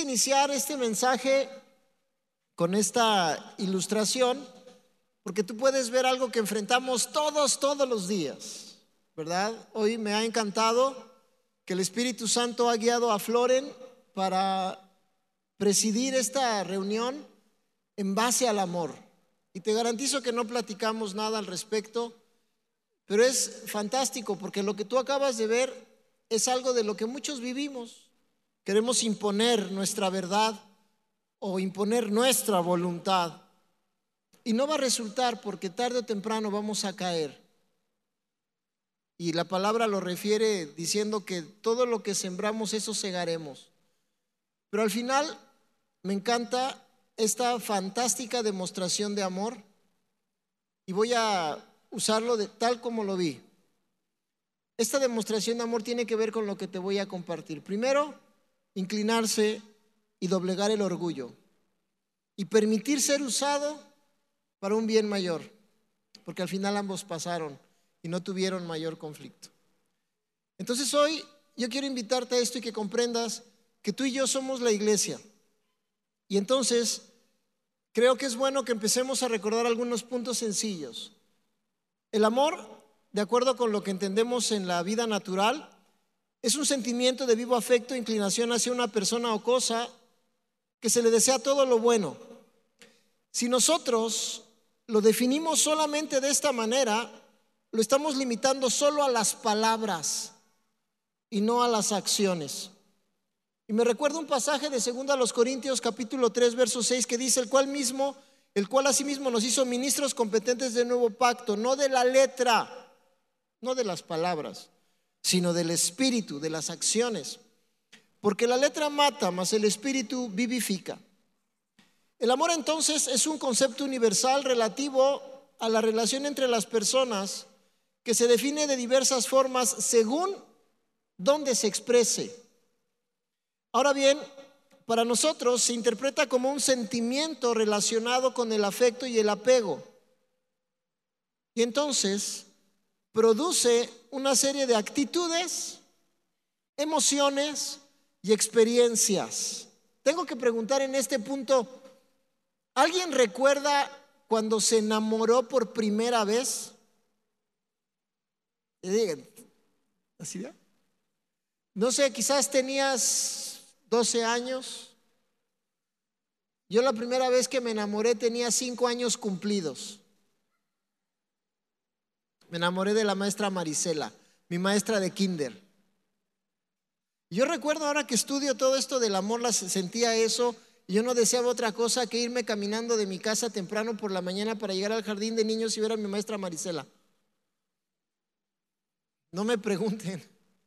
iniciar este mensaje con esta ilustración, porque tú puedes ver algo que enfrentamos todos los días, ¿verdad? Hoy me ha encantado que el Espíritu Santo ha guiado a Floren para presidir esta reunión en base al amor. Y te garantizo que no platicamos nada al respecto, pero es fantástico porque lo que tú acabas de ver es algo de lo que muchos vivimos. Queremos imponer nuestra verdad o imponer nuestra voluntad, y no va a resultar, porque tarde o temprano vamos a caer. Y la palabra lo refiere diciendo que todo lo que sembramos, eso segaremos. Pero al final me encanta esta fantástica demostración de amor, y voy a usarlo tal como lo vi. Esta demostración de amor tiene que ver con lo que te voy a compartir. Primero, inclinarse y doblegar el orgullo y permitir ser usado para un bien mayor, porque al final ambos pasaron y no tuvieron mayor conflicto. Entonces hoy yo quiero invitarte a esto y que comprendas que tú y yo somos la iglesia. Y entonces creo que es bueno que empecemos a recordar algunos puntos sencillos. El amor, de acuerdo con lo que entendemos en la vida natural, es un sentimiento de vivo afecto e inclinación hacia una persona o cosa que se le desea todo lo bueno. Si nosotros lo definimos solamente de esta manera, lo estamos limitando solo a las palabras y no a las acciones. Y me recuerda un pasaje de 2 Corintios capítulo 3 verso 6 que dice: el cual asimismo nos hizo ministros competentes del nuevo pacto, no de la letra, no de las palabras, sino del espíritu, de las acciones. Porque la letra mata, mas el espíritu vivifica. El amor entonces es un concepto universal relativo a la relación entre las personas, que se define de diversas formas según donde se exprese. Ahora bien, para nosotros se interpreta como un sentimiento relacionado con el afecto y el apego. Y entonces produce una serie de actitudes, emociones y experiencias. Tengo que preguntar en este punto: ¿alguien recuerda cuando se enamoró por primera vez? ¿Así ya? No sé, quizás tenías 12 años. Yo la primera vez que me enamoré tenía 5 años cumplidos. Me enamoré de la maestra Marisela, mi maestra de kinder. Yo recuerdo, ahora que estudio todo esto del amor, sentía eso. Y yo no deseaba otra cosa que irme caminando de mi casa temprano por la mañana para llegar al jardín de niños y ver a mi maestra Marisela. No me pregunten.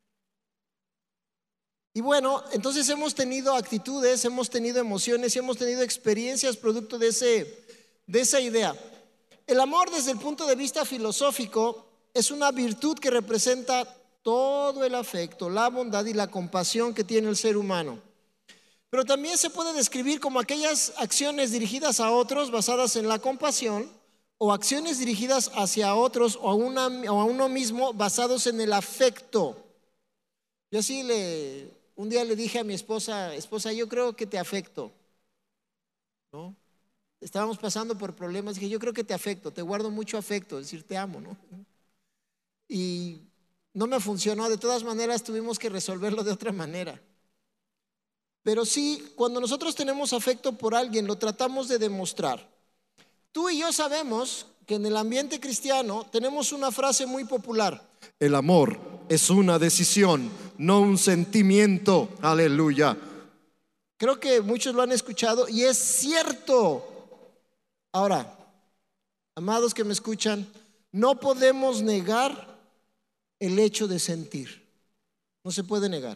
Y bueno, entonces hemos tenido actitudes, hemos tenido emociones y hemos tenido experiencias producto de esa idea. El amor, desde el punto de vista filosófico, es una virtud que representa todo el afecto, la bondad y la compasión que tiene el ser humano. Pero también se puede describir como aquellas acciones dirigidas a otros basadas en la compasión, o acciones dirigidas hacia otros o a uno mismo basados en el afecto. Yo un día le dije a mi esposa, yo creo que te afecto, ¿no? Estábamos pasando por problemas, dije, yo creo que te afecto, te guardo mucho afecto, es decir, te amo, ¿no? Y no me funcionó. De todas maneras tuvimos que resolverlo de otra manera. Pero sí, cuando nosotros tenemos afecto por alguien, lo tratamos de demostrar. Tú y yo sabemos que en el ambiente cristiano tenemos una frase muy popular: el amor es una decisión, no un sentimiento. Aleluya. Creo que muchos lo han escuchado y es cierto. Ahora, amados que me escuchan, no podemos negar el hecho de sentir. No se puede negar.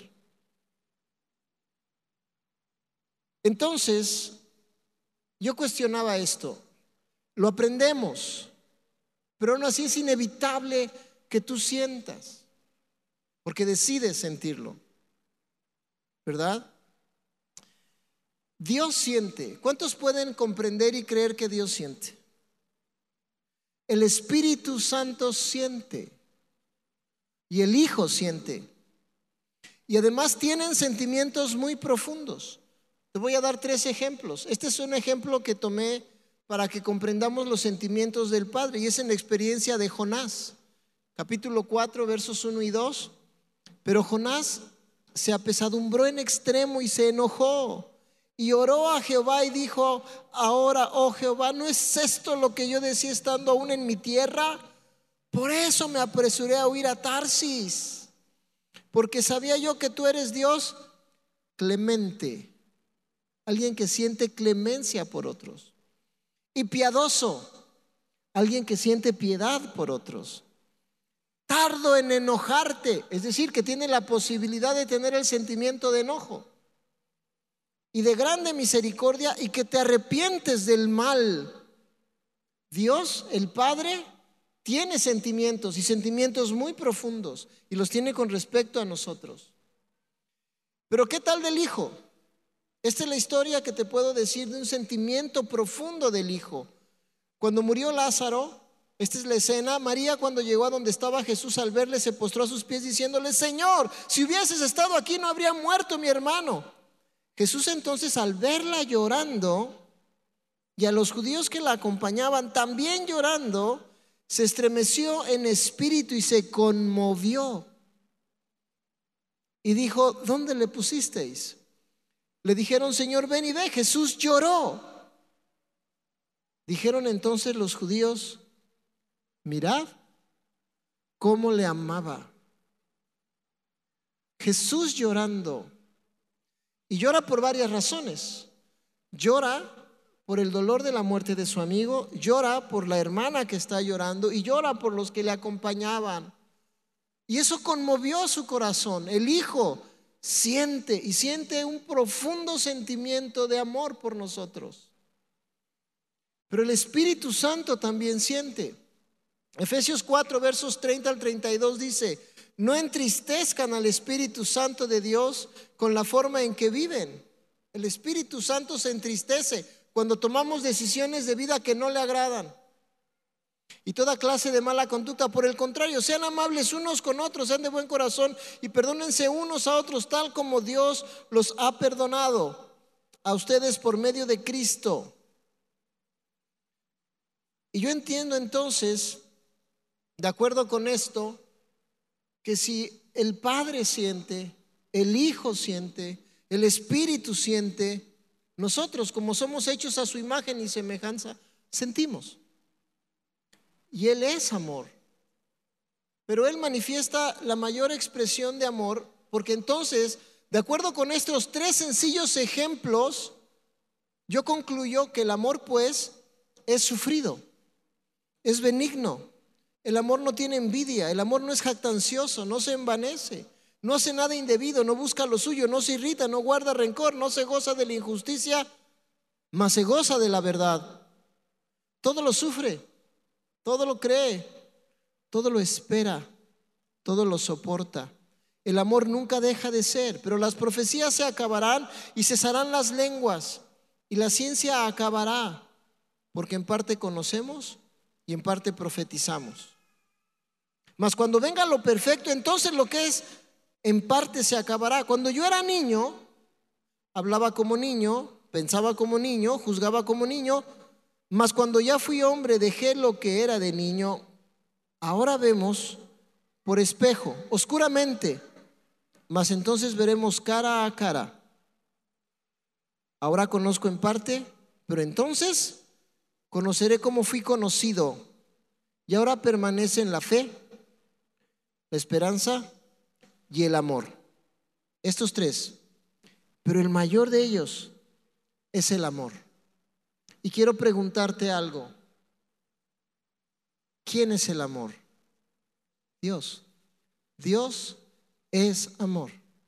Entonces, yo cuestionaba esto. Lo aprendemos, pero aún así es inevitable que tú sientas, porque decides sentirlo, ¿verdad? Dios siente. ¿Cuántos pueden comprender y creer que Dios siente? El Espíritu Santo siente y el Hijo siente. Y además tienen sentimientos muy profundos. Te voy a dar 3 ejemplos. Este es un ejemplo que tomé para que comprendamos los sentimientos del Padre, y es en la experiencia de Jonás. Capítulo 4, versos 1 y 2. Pero Jonás se apesadumbró en extremo y se enojó y oró a Jehová y dijo: ahora, oh Jehová, ¿no es esto lo que yo decía estando aún en mi tierra? Por eso me apresuré a huir a Tarsis, porque sabía yo que tú eres Dios clemente, alguien que siente clemencia por otros, y piadoso, alguien que siente piedad por otros, tardo en enojarte, es decir, que tiene la posibilidad de tener el sentimiento de enojo, y de grande misericordia, y que te arrepientes del mal. Dios, el Padre, tiene sentimientos, y sentimientos muy profundos, y los tiene con respecto a nosotros. Pero ¿qué tal del Hijo? Esta es la historia que te puedo decir de un sentimiento profundo del Hijo. Cuando murió Lázaro, esta es la escena. María, cuando llegó a donde estaba Jesús, al verle se postró a sus pies diciéndole: Señor, si hubieses estado aquí no habría muerto mi hermano. Jesús entonces, al verla llorando, y a los judíos que la acompañaban también llorando, se estremeció en espíritu y se conmovió y dijo: ¿dónde le pusisteis? Le dijeron: Señor, ven y ve. Jesús lloró. Dijeron entonces los judíos: mirad cómo le amaba. Jesús llorando. Y llora por varias razones. Llora por el dolor de la muerte de su amigo, llora por la hermana que está llorando, y llora por los que le acompañaban. Y eso conmovió su corazón. El Hijo siente un profundo sentimiento de amor por nosotros. Pero el Espíritu Santo también siente. Efesios 4, versos 30 al 32 dice: no entristezcan al Espíritu Santo de Dios con la forma en que viven. El Espíritu Santo se entristece cuando tomamos decisiones de vida que no le agradan, y toda clase de mala conducta. Por el contrario, sean amables unos con otros, sean de buen corazón y perdónense unos a otros, tal como Dios los ha perdonado a ustedes por medio de Cristo. Y yo entiendo entonces, de acuerdo con esto, que si el Padre siente, el Hijo siente, el Espíritu siente, nosotros, como somos hechos a su imagen y semejanza, sentimos. Y Él es amor. Pero Él manifiesta la mayor expresión de amor, porque entonces, de acuerdo con estos 3 sencillos ejemplos, yo concluyo que el amor, pues, es sufrido, es benigno. El amor no tiene envidia, el amor no es jactancioso, no se envanece, no hace nada indebido, no busca lo suyo, no se irrita, no guarda rencor, no se goza de la injusticia, mas se goza de la verdad. Todo lo sufre, todo lo cree, todo lo espera, todo lo soporta. El amor nunca deja de ser. Pero las profecías se acabarán y cesarán las lenguas, y la ciencia acabará, porque en parte conocemos y en parte profetizamos. Mas cuando venga lo perfecto, entonces lo que es en parte se acabará. Cuando yo era niño, hablaba como niño, pensaba como niño, juzgaba como niño. Mas cuando ya fui hombre, dejé lo que era de niño. Ahora vemos por espejo, oscuramente, mas entonces veremos cara a cara. Ahora conozco en parte, pero entonces conoceré como fui conocido. Y ahora permanece en la fe, la esperanza y el amor. Estos 3, pero el mayor de ellos es el amor. Y quiero preguntarte algo: ¿quién es el amor? Dios. Dios es amor.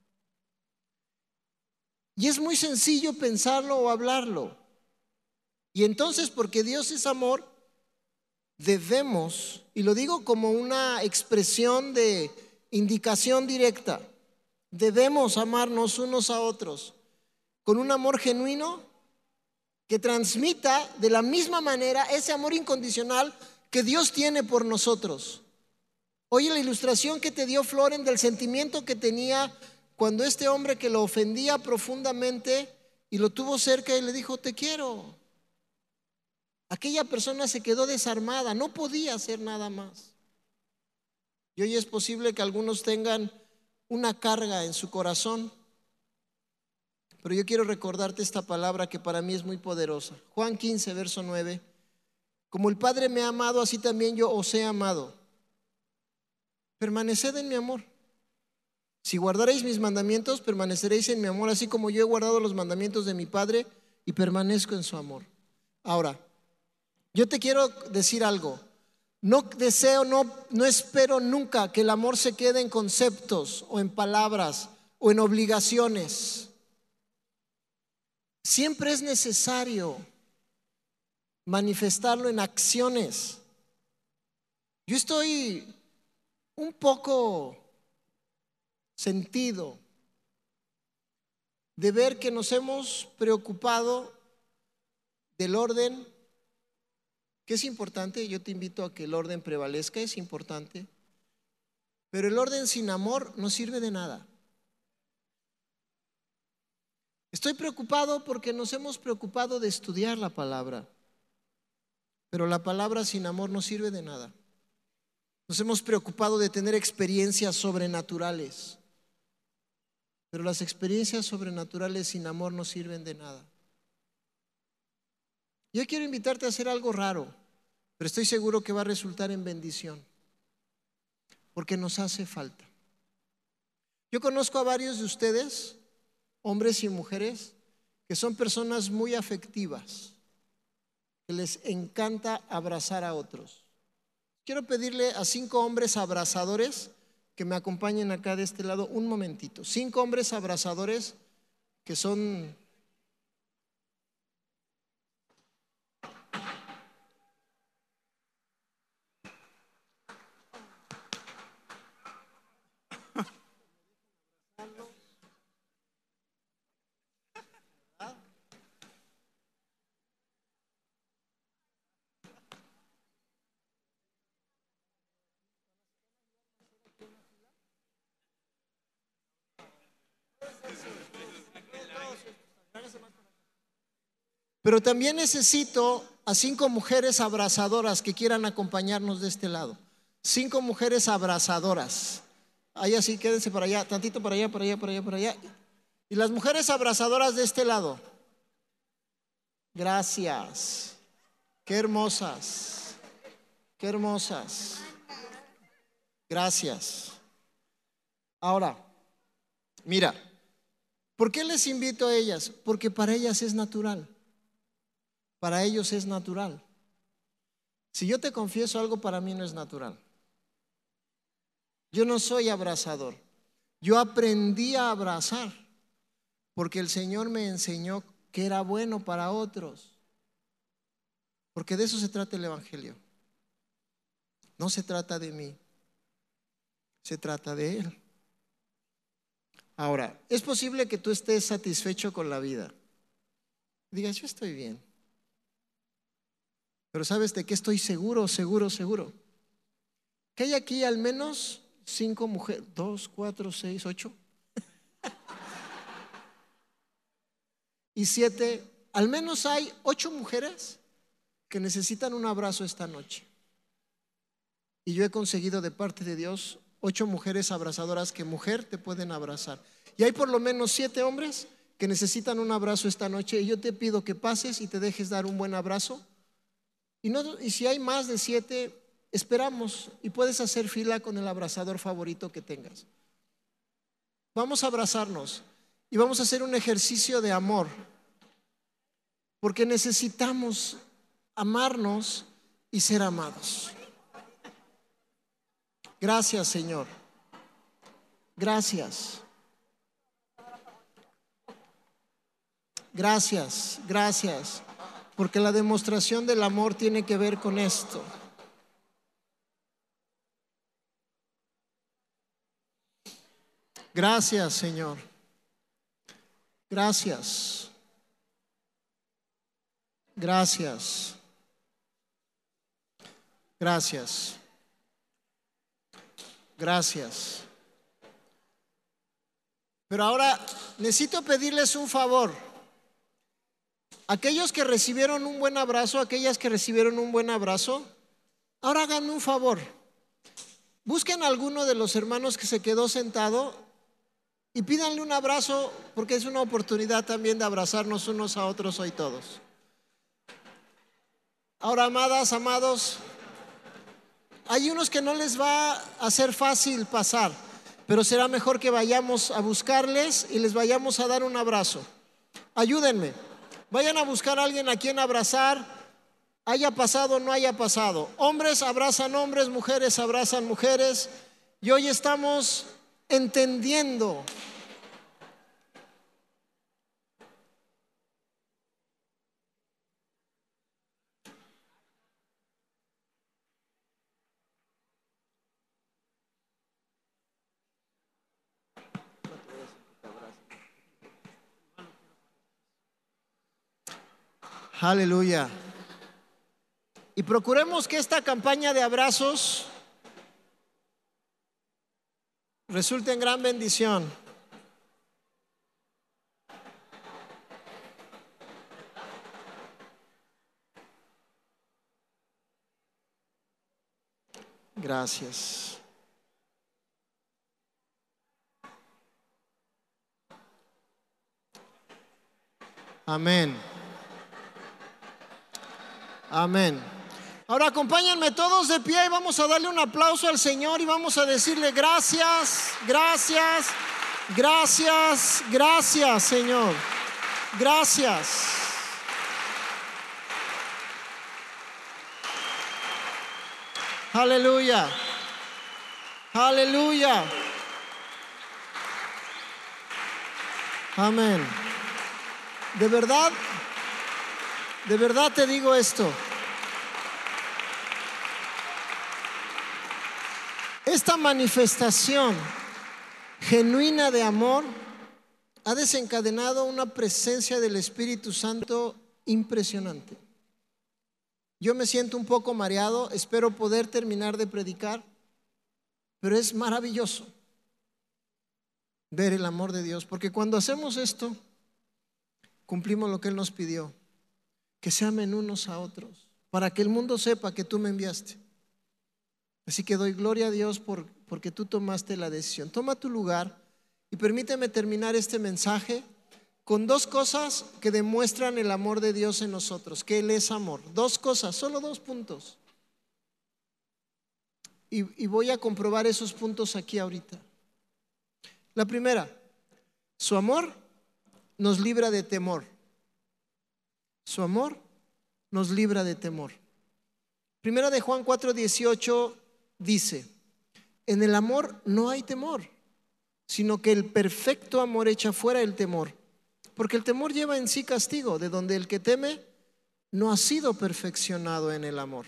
Y es muy sencillo pensarlo o hablarlo. Y entonces, porque Dios es amor, debemos, y lo digo como una expresión de indicación directa, debemos amarnos unos a otros con un amor genuino que transmita de la misma manera ese amor incondicional que Dios tiene por nosotros. Oye la ilustración que te dio Floren del sentimiento que tenía cuando este hombre que lo ofendía profundamente y lo tuvo cerca y le dijo, te quiero. Aquella persona se quedó desarmada, no podía hacer nada más. Y hoy es posible que algunos tengan una carga en su corazón, pero yo quiero recordarte esta palabra que para mí es muy poderosa. Juan 15, verso 9. Como el Padre me ha amado, así también yo os he amado. Permaneced en mi amor. Si guardaréis mis mandamientos, permaneceréis en mi amor, así como yo he guardado los mandamientos de mi Padre y permanezco en su amor. Ahora, yo te quiero decir algo. No deseo, no espero nunca que el amor se quede en conceptos o en palabras o en obligaciones. Siempre es necesario manifestarlo en acciones. Yo estoy un poco sentido de ver que nos hemos preocupado del orden, que es importante. Yo te invito a que el orden prevalezca, es importante, pero el orden sin amor no sirve de nada. Estoy preocupado porque nos hemos preocupado de estudiar la palabra, pero la palabra sin amor no sirve de nada. Nos hemos preocupado de tener experiencias sobrenaturales, pero las experiencias sobrenaturales sin amor no sirven de nada. Yo quiero invitarte a hacer algo raro, pero estoy seguro que va a resultar en bendición, porque nos hace falta. Yo conozco a varios de ustedes, hombres y mujeres, que son personas muy afectivas, que les encanta abrazar a otros. Quiero pedirle a 5 hombres abrazadores que me acompañen acá de este lado un momentito. 5 hombres abrazadores que son... Pero también necesito a 5 mujeres abrazadoras que quieran acompañarnos de este lado. 5 mujeres abrazadoras. Ahí así, quédense para allá, tantito para allá, para allá, para allá, para allá. Y las mujeres abrazadoras de este lado. Gracias. Qué hermosas. Qué hermosas. Gracias. Ahora, mira, ¿por qué les invito a ellas? Porque para ellas es natural. Para ellos es natural. Si yo te confieso algo, para mí no es natural. Yo no soy abrazador. Yo aprendí a abrazar porque el Señor me enseñó que era bueno para otros. Porque de eso se trata el Evangelio. No se trata de mí, se trata de Él. Ahora, es posible que tú estés satisfecho con la vida. Digas, yo estoy bien. Pero ¿sabes de qué estoy seguro? Que hay aquí al menos 5 mujeres, 2, 4, 6, 8 y 7, al menos hay 8 mujeres que necesitan un abrazo esta noche. Y yo he conseguido de parte de Dios 8 mujeres abrazadoras que mujer te pueden abrazar. Y hay por lo menos 7 hombres que necesitan un abrazo esta noche. Y yo te pido que pases y te dejes dar un buen abrazo. Y si hay más de 7, esperamos y puedes hacer fila con el abrazador favorito que tengas. Vamos a abrazarnos y vamos a hacer un ejercicio de amor, porque necesitamos amarnos y ser amados. Gracias, Señor. Gracias. Gracias, gracias. Porque la demostración del amor tiene que ver con esto. Gracias, Señor. Gracias. Gracias. Gracias. Gracias. Pero ahora necesito pedirles un favor. Aquellos que recibieron un buen abrazo, aquellas que recibieron un buen abrazo, ahora háganme un favor. Busquen a alguno de los hermanos que se quedó sentado y pídanle un abrazo, porque es una oportunidad también de abrazarnos unos a otros hoy todos. Ahora, amadas, amados, hay unos que no les va a ser fácil pasar, pero será mejor que vayamos a buscarles y les vayamos a dar un abrazo. Ayúdenme, vayan a buscar a alguien a quien abrazar, haya pasado o no haya pasado. Hombres abrazan hombres, mujeres abrazan mujeres, y hoy estamos entendiendo aleluya. Y procuremos que esta campaña de abrazos resulte en gran bendición. Gracias. Amén. Amén. Ahora acompáñenme todos de pie y vamos a darle un aplauso al Señor y vamos a decirle gracias, gracias, gracias, gracias, Señor. Gracias. Aleluya. Aleluya. Amén. De verdad te digo esto. Esta manifestación genuina de amor ha desencadenado una presencia del Espíritu Santo impresionante. Yo me siento un poco mareado, espero poder terminar de predicar, pero es maravilloso ver el amor de Dios, porque cuando hacemos esto, cumplimos lo que Él nos pidió, que se amen unos a otros, para que el mundo sepa que tú me enviaste. Así que doy gloria a Dios porque tú tomaste la decisión. Toma tu lugar y permíteme terminar este mensaje con dos cosas que demuestran el amor de Dios en nosotros, que Él es amor. Dos cosas, solo 2 puntos. Y voy a comprobar esos puntos aquí ahorita. La primera, su amor nos libra de temor. Su amor nos libra de temor. Primera de Juan 4:18 dice: en el amor no hay temor, sino que el perfecto amor echa fuera el temor, porque el temor lleva en sí castigo, de donde el que teme no ha sido perfeccionado en el amor.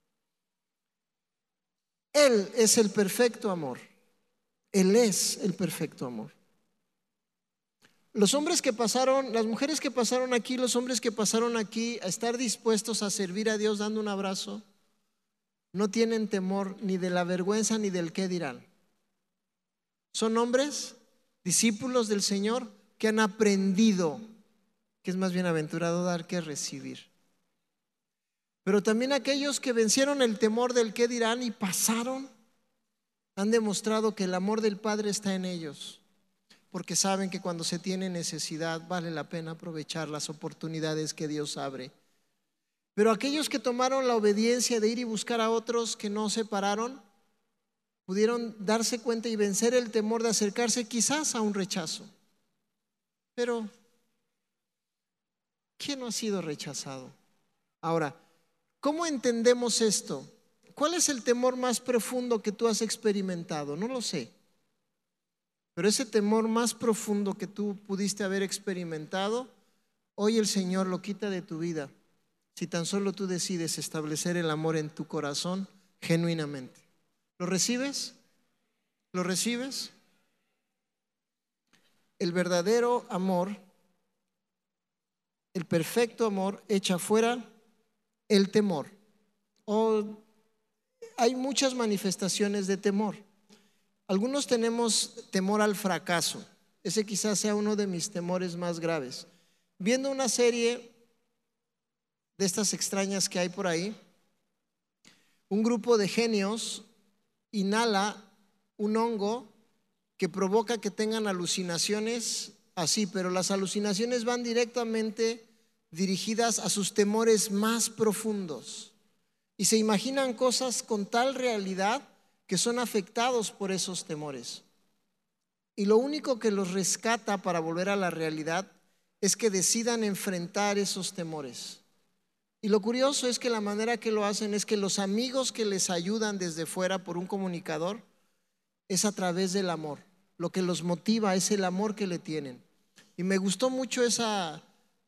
Él es el perfecto amor. Él es el perfecto amor. Los hombres que pasaron, las mujeres que pasaron aquí, los hombres que pasaron aquí a estar dispuestos a servir a Dios dando un abrazo, no tienen temor ni de la vergüenza ni del qué dirán. Son hombres, discípulos del Señor, que han aprendido que es más bienaventurado dar que recibir. Pero también aquellos que vencieron el temor del qué dirán y pasaron, han demostrado que el amor del Padre está en ellos, porque saben que cuando se tiene necesidad vale la pena aprovechar las oportunidades que Dios abre. Pero aquellos que tomaron la obediencia de ir y buscar a otros que no se pararon, pudieron darse cuenta y vencer el temor de acercarse quizás a un rechazo. Pero ¿quién no ha sido rechazado? Ahora, ¿cómo entendemos esto? ¿Cuál es el temor más profundo que tú has experimentado? No lo sé. Pero ese temor más profundo que tú pudiste haber experimentado, hoy el Señor lo quita de tu vida, si tan solo tú decides establecer el amor en tu corazón genuinamente. ¿Lo recibes? ¿Lo recibes? El verdadero amor, el perfecto amor, echa fuera el temor. Hay muchas manifestaciones de temor. Algunos tenemos temor al fracaso. Ese quizás sea uno de mis temores más graves. Viendo una serie de estas extrañas que hay por ahí, un grupo de genios inhala un hongo que provoca que tengan alucinaciones así, pero las alucinaciones van directamente dirigidas a sus temores más profundos y se imaginan cosas con tal realidad que son afectados por esos temores. Y lo único que los rescata para volver a la realidad es que decidan enfrentar esos temores. Y lo curioso es que la manera que lo hacen es que los amigos que les ayudan desde fuera por un comunicador es a través del amor. Lo que los motiva es el amor que le tienen. Y me gustó mucho esa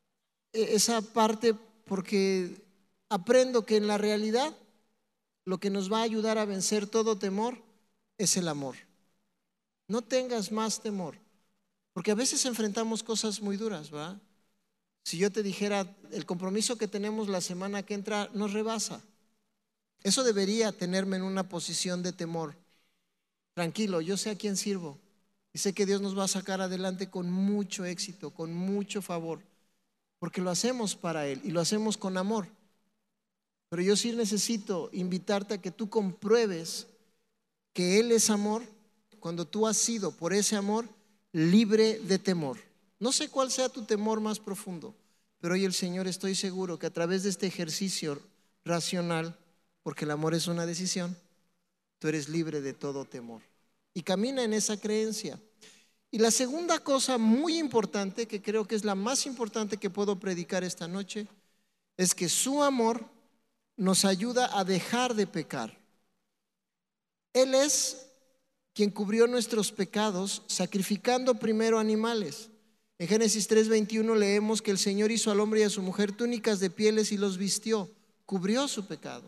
parte porque aprendo que en la realidad lo que nos va a ayudar a vencer todo temor es el amor. No tengas más temor, porque a veces enfrentamos cosas muy duras, ¿verdad? Si yo te dijera, el compromiso que tenemos la semana que entra nos rebasa, eso debería tenerme en una posición de temor. Tranquilo, yo sé a quién sirvo y sé que Dios nos va a sacar adelante con mucho éxito, con mucho favor, porque lo hacemos para Él y lo hacemos con amor. Pero yo sí necesito invitarte a que tú compruebes que Él es amor cuando tú has sido por ese amor libre de temor. No sé cuál sea tu temor más profundo, pero hoy el Señor, estoy seguro que a través de este ejercicio racional, porque el amor es una decisión, tú eres libre de todo temor. Y camina en esa creencia. Y la segunda cosa muy importante, que creo que es la más importante que puedo predicar esta noche, es que su amor nos ayuda a dejar de pecar. Él es quien cubrió nuestros pecados sacrificando primero animales. En Génesis 3:21 leemos que el Señor hizo al hombre y a su mujer túnicas de pieles y los vistió, cubrió su pecado.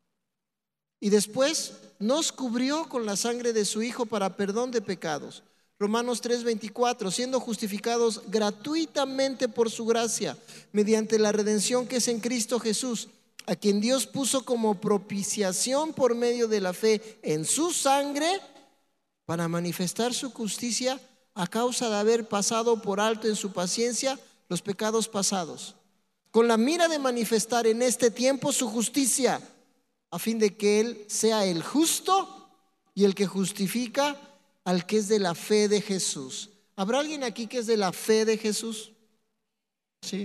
Y después nos cubrió con la sangre de su Hijo para perdón de pecados. Romanos 3:24, siendo justificados gratuitamente por su gracia, mediante la redención que es en Cristo Jesús, a quien Dios puso como propiciación por medio de la fe en su sangre, para manifestar su justicia a causa de haber pasado por alto en su paciencia los pecados pasados, con la mira de manifestar en este tiempo su justicia, a fin de que Él sea el justo y el que justifica al que es de la fe de Jesús. ¿Habrá alguien aquí que es de la fe de Jesús? ¿Sí?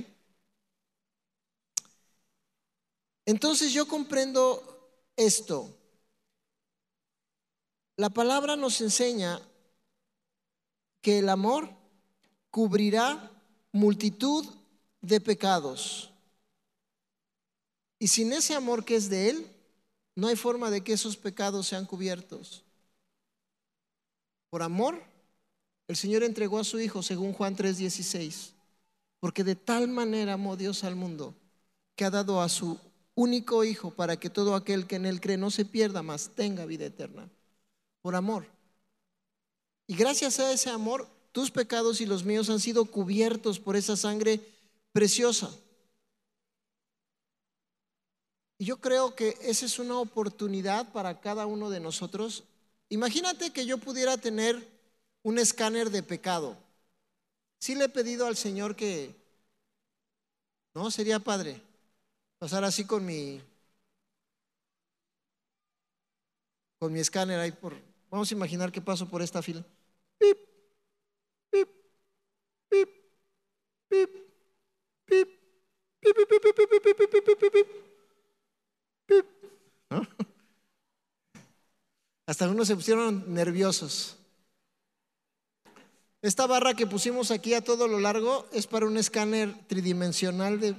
Entonces yo comprendo esto. La palabra nos enseña que el amor cubrirá multitud de pecados. Y sin ese amor que es de Él, no hay forma de que esos pecados sean cubiertos. Por amor, el Señor entregó a su Hijo, según Juan 3:16, porque de tal manera amó Dios al mundo, que ha dado a su único Hijo, para que todo aquel que en Él cree no se pierda, mas tenga vida eterna. Por amor. Y gracias a ese amor, tus pecados y los míos han sido cubiertos por esa sangre preciosa. Y yo creo que esa es una oportunidad para cada uno de nosotros. Imagínate que yo pudiera tener un escáner de pecado. Sí le he pedido al Señor que, no, sería padre pasar así con mi escáner ahí por, vamos a imaginar que paso por esta fila. Pip, pip, pip, pip, pip, pip, pip, pip, pip, pip, pip, pip, pip, pip, pip. ¿No? Hasta algunos se pusieron nerviosos. Esta barra que pusimos aquí a todo lo largo es para un escáner tridimensional de...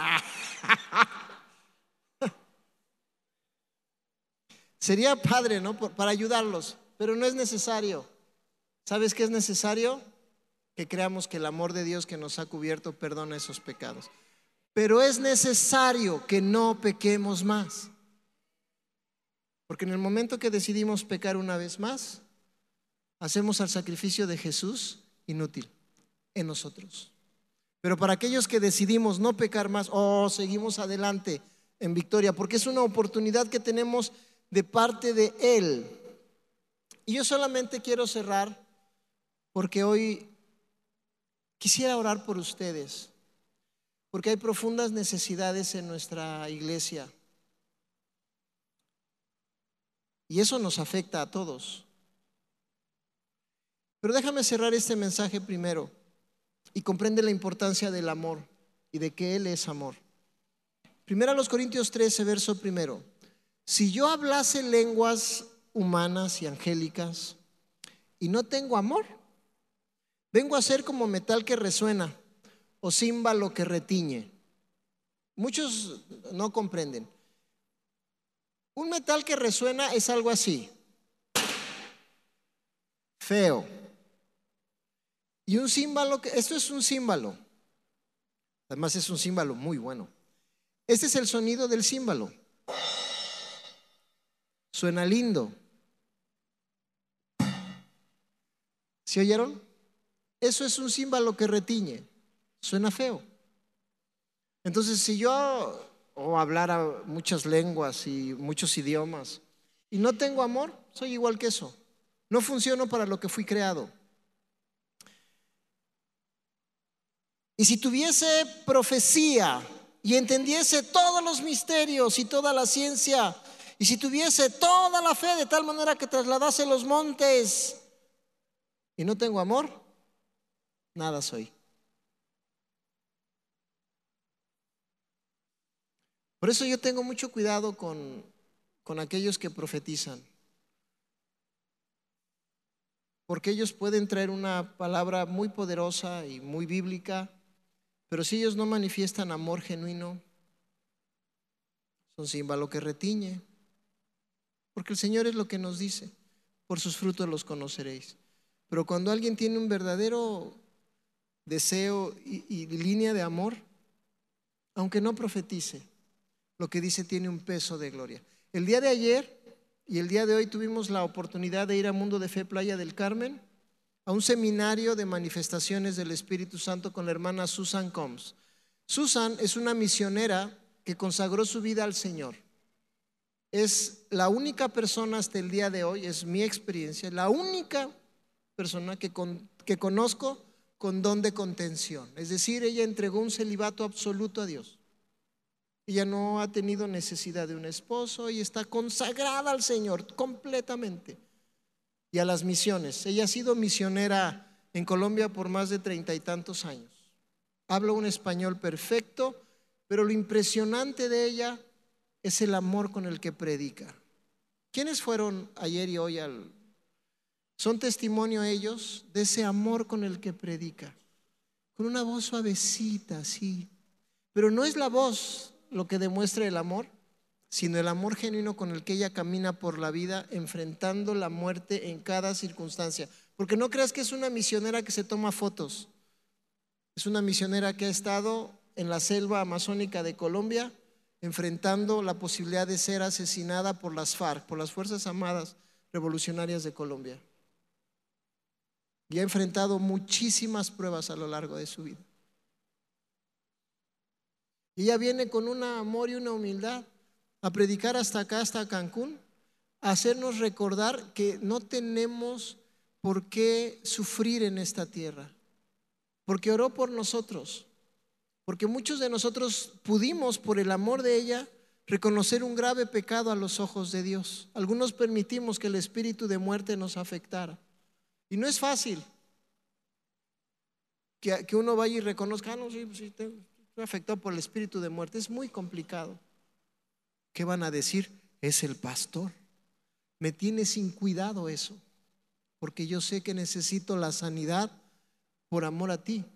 Sería padre, ¿no? Para ayudarlos, pero no es necesario. ¿Sabes qué es necesario? Que creamos que el amor de Dios que nos ha cubierto perdona esos pecados. Pero es necesario que no pequemos más. Porque en el momento que decidimos pecar una vez más, hacemos al sacrificio de Jesús inútil en nosotros. Pero para aquellos que decidimos no pecar más, seguimos adelante en victoria, porque es una oportunidad que tenemos de parte de Él. Y yo solamente quiero cerrar porque hoy quisiera orar por ustedes, porque hay profundas necesidades en nuestra iglesia. Y eso nos afecta a todos. Pero déjame cerrar este mensaje primero y comprende la importancia del amor y de que Él es amor. Primero a los Corintios 13, verso primero. Si yo hablase lenguas humanas y angélicas y no tengo amor, vengo a ser como metal que resuena o címbalo que retiñe. Muchos no comprenden. Un metal que resuena es algo así, feo. Y un címbalo, esto es un címbalo. Además es un címbalo muy bueno. Este es el sonido del címbalo. Suena lindo. ¿Sí oyeron? Eso es un címbalo que retiñe. Suena feo. Entonces, si yo hablara muchas lenguas y muchos idiomas y no tengo amor, soy igual que eso. No funciono para lo que fui creado. Y si tuviese profecía y entendiese todos los misterios y toda la ciencia, y si tuviese toda la fe de tal manera que trasladase los montes y no tengo amor, nada soy. Por eso yo tengo mucho cuidado con aquellos que profetizan, porque ellos pueden traer una palabra muy poderosa y muy bíblica, pero si ellos no manifiestan amor genuino, son címbalo que retiñe. Porque el Señor es lo que nos dice: por sus frutos los conoceréis. Pero cuando alguien tiene un verdadero deseo y línea de amor, aunque no profetice, lo que dice tiene un peso de gloria. El día de ayer y el día de hoy tuvimos la oportunidad de ir a Mundo de Fe Playa del Carmen a un seminario de manifestaciones del Espíritu Santo con la hermana Susan Combs. Susan es una misionera que consagró su vida al Señor. Es la única persona hasta el día de hoy, es mi experiencia, la única persona que conozco con don de contención. Es decir, ella entregó un celibato absoluto a Dios. Ella no ha tenido necesidad de un esposo y está consagrada al Señor completamente y a las misiones. Ella ha sido misionera en Colombia por más de 30 y tantos años. Habla un español perfecto, pero lo impresionante de ella es el amor con el que predica. ¿Quiénes fueron ayer y hoy son testimonio ellos de ese amor con el que predica? Con una voz suavecita, así. Pero no es la voz lo que demuestra el amor, sino el amor genuino con el que ella camina por la vida, enfrentando la muerte en cada circunstancia. Porque no creas que es una misionera que se toma fotos. Es una misionera que ha estado en la selva amazónica de Colombia, enfrentando la posibilidad de ser asesinada por las FARC, por las Fuerzas Armadas Revolucionarias de Colombia. Y ha enfrentado muchísimas pruebas a lo largo de su vida. Y ella viene con un amor y una humildad a predicar hasta acá, hasta Cancún, a hacernos recordar que no tenemos por qué sufrir en esta tierra, porque oró por nosotros. Porque muchos de nosotros pudimos, por el amor de ella, reconocer un grave pecado a los ojos de Dios. Algunos permitimos que el espíritu de muerte nos afectara. Y no es fácil que uno vaya y reconozca: no, sí, estoy afectado por el espíritu de muerte. Es muy complicado. ¿Qué van a decir? Es el pastor. Me tiene sin cuidado eso, porque yo sé que necesito la sanidad por amor a ti.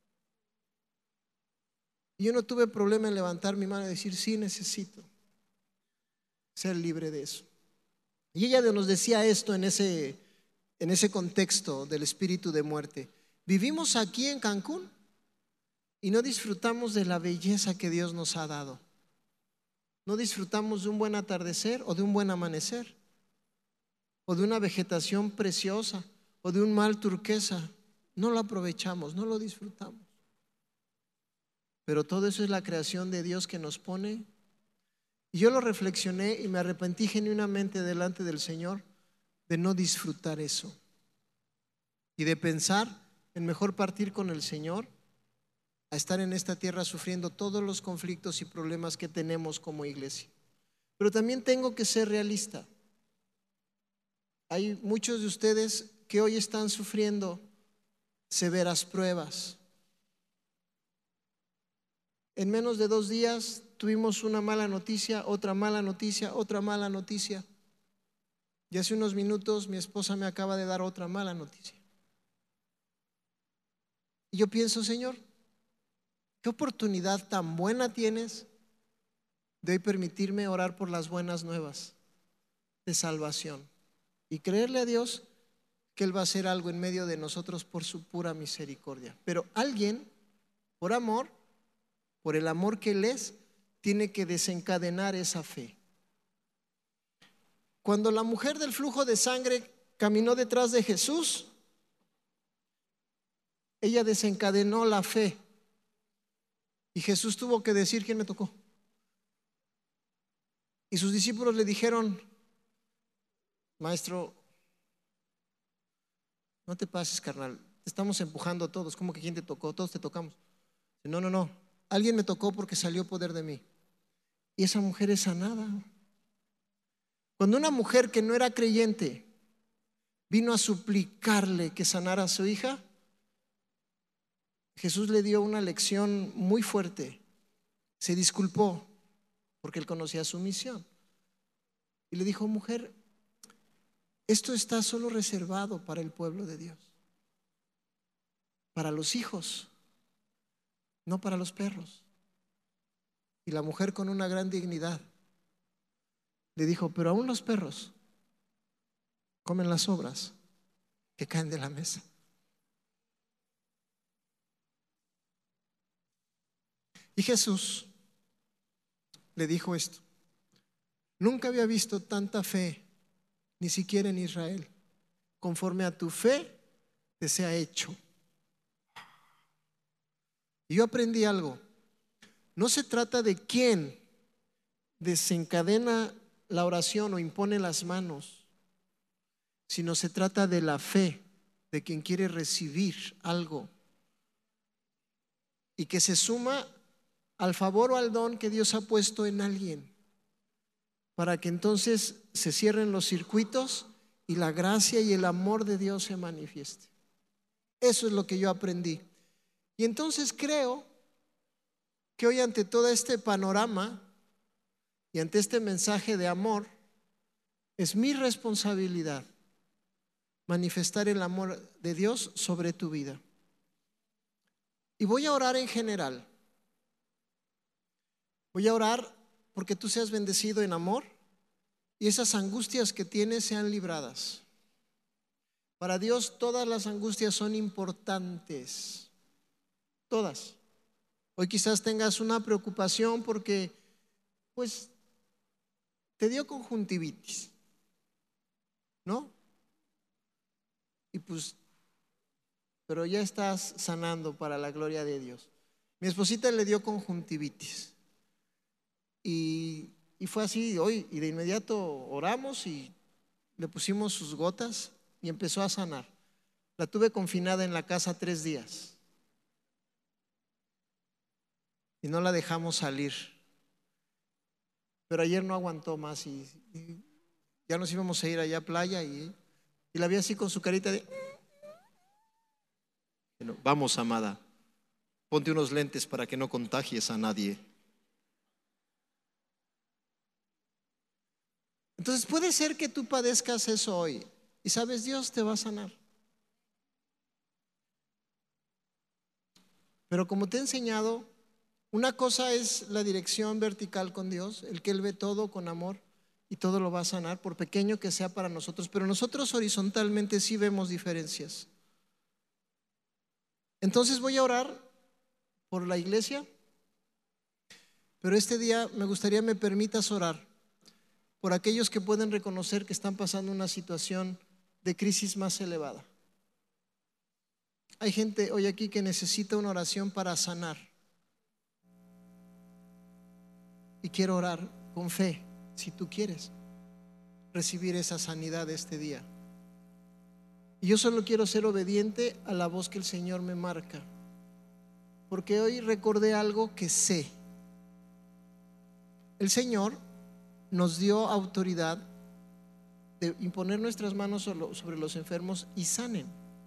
Y yo no tuve problema en levantar mi mano y decir: sí, necesito ser libre de eso. Y ella nos decía esto en ese contexto del espíritu de muerte: vivimos aquí en Cancún y no disfrutamos de la belleza que Dios nos ha dado. No disfrutamos de un buen atardecer o de un buen amanecer, o de una vegetación preciosa, o de un mar turquesa. No lo aprovechamos, no lo disfrutamos. Pero todo eso es la creación de Dios que nos pone. Y yo lo reflexioné y me arrepentí genuinamente delante del Señor de no disfrutar eso y de pensar en mejor partir con el Señor a estar en esta tierra sufriendo todos los conflictos y problemas que tenemos como iglesia. Pero también tengo que ser realista. Hay muchos de ustedes que hoy están sufriendo severas pruebas. En menos de 2 días tuvimos una mala noticia, otra mala noticia, otra mala noticia. Y hace unos minutos mi esposa me acaba de dar otra mala noticia. Y yo pienso, Señor, qué oportunidad tan buena tienes de hoy permitirme orar por las buenas nuevas de salvación y creerle a Dios que Él va a hacer algo en medio de nosotros por su pura misericordia. Pero alguien, por amor, por el amor que Él es, tiene que desencadenar esa fe. Cuando la mujer del flujo de sangre caminó detrás de Jesús, ella desencadenó la fe. Y Jesús tuvo que decir: ¿quién me tocó? Y sus discípulos le dijeron: Maestro, no te pases, carnal, te estamos empujando todos. ¿Cómo que quién te tocó? Todos te tocamos. No, alguien me tocó porque salió poder de mí. Y esa mujer es sanada. Cuando una mujer que no era creyente vino a suplicarle que sanara a su hija, Jesús le dio una lección muy fuerte. Se disculpó porque él conocía su misión y le dijo: mujer, esto está solo reservado para el pueblo de Dios, para los hijos, no para los perros. Y la mujer, con una gran dignidad, le dijo: pero aún los perros comen las sobras que caen de la mesa. Y Jesús le dijo esto: nunca había visto tanta fe, ni siquiera en Israel. Conforme a tu fe te sea hecho. Y yo aprendí algo. No se trata de quién desencadena la oración o impone las manos, sino se trata de la fe de quien quiere recibir algo y que se suma al favor o al don que Dios ha puesto en alguien, para que entonces se cierren los circuitos y la gracia y el amor de Dios se manifieste. Eso es lo que yo aprendí. Y entonces creo que hoy, ante todo este panorama y ante este mensaje de amor, es mi responsabilidad manifestar el amor de Dios sobre tu vida. Y voy a orar en general. Voy a orar porque tú seas bendecido en amor y esas angustias que tienes sean libradas. Para Dios todas las angustias son importantes, todas. Hoy quizás tengas una preocupación porque pues te dio conjuntivitis, ¿no? Y pues, pero ya estás sanando para la gloria de Dios. Mi esposita le dio conjuntivitis y fue así hoy, y de inmediato oramos y le pusimos sus gotas y empezó a sanar. La tuve confinada en la casa 3 días y no la dejamos salir. Pero ayer no aguantó más y ya nos íbamos a ir allá a playa y la vi así con su carita de: vamos, amada, ponte unos lentes para que no contagies a nadie. Entonces puede ser que tú padezcas eso hoy y sabes, Dios te va a sanar. Pero como te he enseñado, una cosa es la dirección vertical con Dios, el que Él ve todo con amor y todo lo va a sanar, por pequeño que sea para nosotros. Pero nosotros horizontalmente sí vemos diferencias. Entonces voy a orar por la iglesia, pero este día me gustaría me permitas orar por aquellos que pueden reconocer que están pasando una situación de crisis más elevada. Hay gente hoy aquí que necesita una oración para sanar. Y quiero orar con fe, si tú quieres recibir esa sanidad este día. Y yo solo quiero ser obediente a la voz que el Señor me marca. porque hoy recordé algo que sé. El Señor nos dio autoridad de imponer nuestras manos sobre los enfermos y sanen.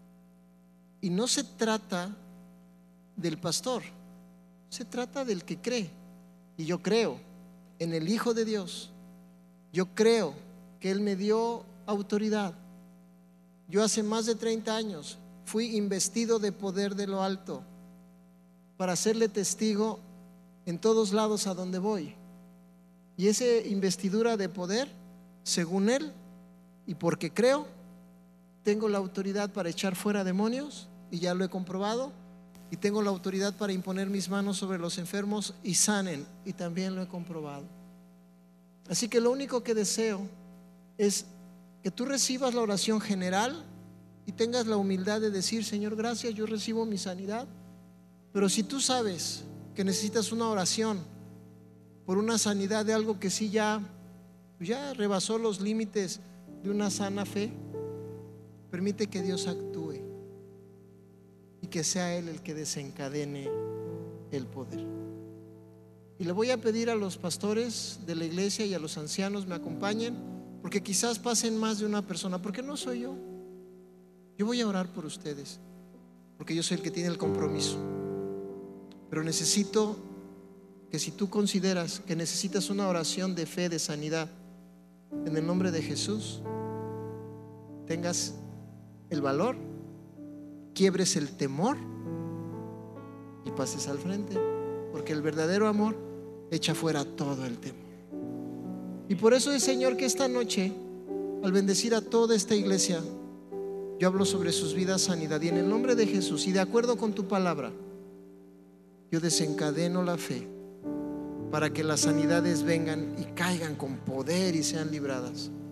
Y no se trata del pastor, se trata del que cree. Y yo creo en el Hijo de Dios. Yo creo que Él me dio autoridad. Yo hace más de 30 años fui investido de poder de lo alto para serle testigo en todos lados a donde voy. Y esa investidura de poder, según Él, y porque creo, tengo la autoridad para echar fuera demonios, y ya lo he comprobado, y tengo la autoridad para imponer mis manos sobre los enfermos y sanen, y también lo he comprobado. Así que lo único que deseo es que tú recibas la oración general y tengas la humildad de decir: Señor, gracias, yo recibo mi sanidad. Pero si tú sabes que necesitas una oración por una sanidad de algo que sí ya rebasó los límites de una sana fe, permite que Dios actúe y que sea Él el que desencadene el poder. Y le voy a pedir a los pastores de la iglesia y a los ancianos me acompañen, porque quizás pasen más de una persona, porque no soy yo. Yo voy a orar por ustedes, porque yo soy el que tiene el compromiso. Pero necesito que, si tú consideras que necesitas una oración de fe, de sanidad, en el nombre de Jesús, tengas el valor, quiebres el temor y pases al frente, porque el verdadero amor echa fuera todo el temor. Y por eso es, Señor, que esta noche, al bendecir a toda esta iglesia, yo hablo sobre sus vidas sanidad, y en el nombre de Jesús y de acuerdo con tu palabra, yo desencadeno la fe para que las sanidades vengan y caigan con poder y sean libradas.